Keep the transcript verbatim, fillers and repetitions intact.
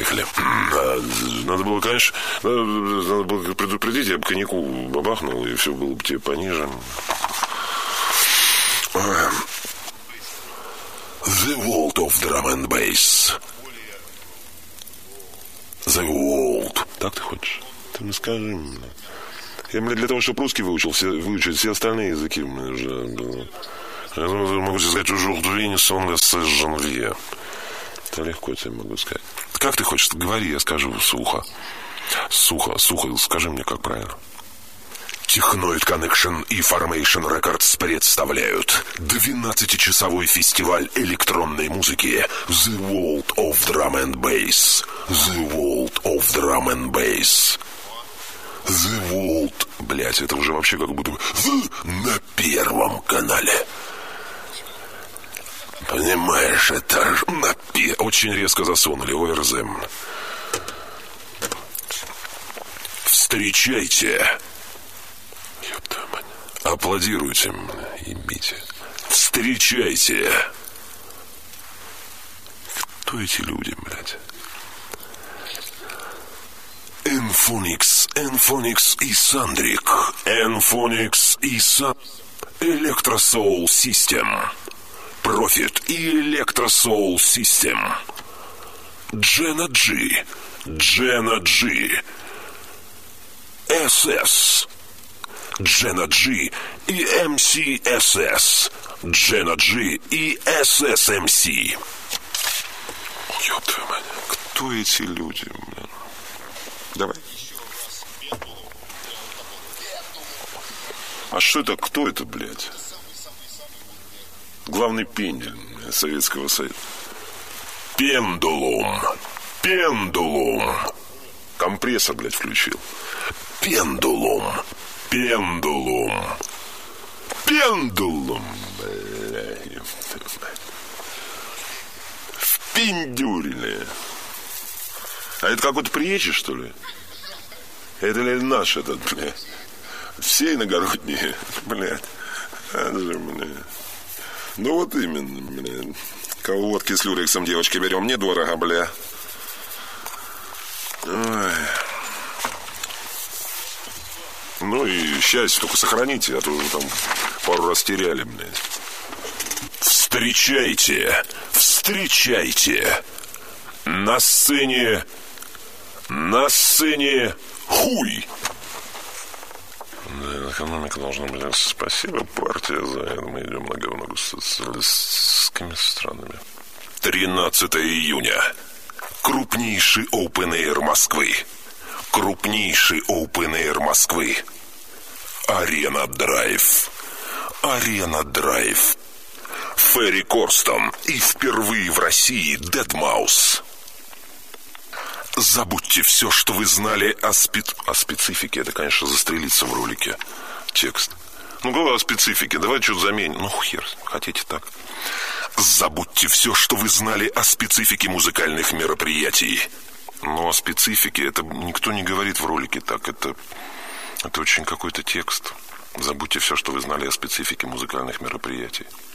поехали. Надо было, конечно, надо было предупредить, я бы коньяку бабахнул, и все было бы тебе пониже. The World of Drum and Bass. The World. Так ты хочешь? Ты мне скажи мне. Я, блядь, для того, чтобы русский выучил, все, выучить все остальные языки, мне уже... Я могу тебе сказать, aujourd'hui ne sont le seize janvier. Это легко тебе могу сказать. Как ты хочешь? Говори, я скажу сухо. Сухо, сухо, скажи мне, как правильно. Technoid Connection и Formation Records представляют двенадцатичасовой фестиваль электронной музыки The World of Drum and Bass. The World of Drum and Bass. The World. Блять, это уже вообще как будто The на Первом канале. Понимаешь, это на пе... Очень резко засунули о эр зэ. Встречайте. Аплодируйте, ебите. Встречайте. Кто эти люди, блядь? Enphonics, Enphonics и Sandrick. Enphonics и Sandrick. Electro Soul System. Profit и Electro Soul System. Jenna G. Jenna G. эс эс. Jenna G и эм си эс эс. Jenna G и эс эс эм си. Ёб твою мать. Кто эти люди, блин? Давай. А что это? Кто это, блядь? Главный пендель Советского Союза. Пендулум. Пендулум. Компрессор, блядь, включил. Пендулум. Пендулум. Пендулум, блядь. Впендюрили. А это какой-то приезжий, что ли? Это ли наш этот, блядь? Все иногородние, блядь. Это же, блядь. Ну вот именно, блядь. Кого водки с люрексом, девочки, берем недорого, бля. Ой. Ну и счастье только сохраните, а то уже там пару раз теряли, блядь. Встречайте, встречайте. На сцене, на сцене хуй. Да, экономика должна быть. Спасибо, партия, за это. Мы идем на говно с социалистическими странами. тринадцатого июня. Крупнейший Open Air Москвы. Крупнейший Open Air Москвы. Арена Драйв. Арена Драйв. Ферри Корстон и впервые в России Deadmau5. Забудьте все, что вы знали о, спе... о специфике. Это, конечно, застрелиться в ролике. Текст. Ну, говорю о специфике. Давай что-то заменим. Ну, хер. Хотите так. Забудьте все, что вы знали о специфике музыкальных мероприятий. Ну, о специфике это никто не говорит в ролике так. Это, это очень какой-то текст. Забудьте все, что вы знали о специфике музыкальных мероприятий.